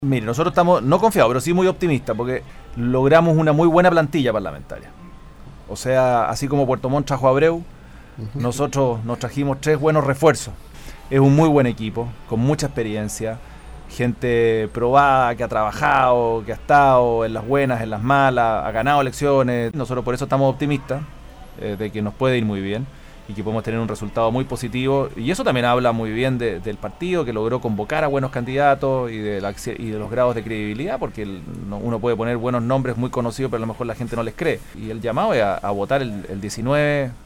Mire, nosotros estamos no confiados, pero sí muy optimistas, porque logramos una muy buena plantilla parlamentaria. O sea, así como Puerto Montt trajo a Abreu, nosotros nos trajimos 3 buenos refuerzos. Es un muy buen equipo, con mucha experiencia, gente probada, que ha trabajado, que ha estado en las buenas, en las malas, ha ganado elecciones. Nosotros por eso estamos optimistas de que nos puede ir muy bien y que podemos tener un resultado muy positivo, y eso también habla muy bien del partido, que logró convocar a buenos candidatos y de los grados de credibilidad, porque uno puede poner buenos nombres muy conocidos, pero a lo mejor la gente no les cree, y el llamado es a votar el 19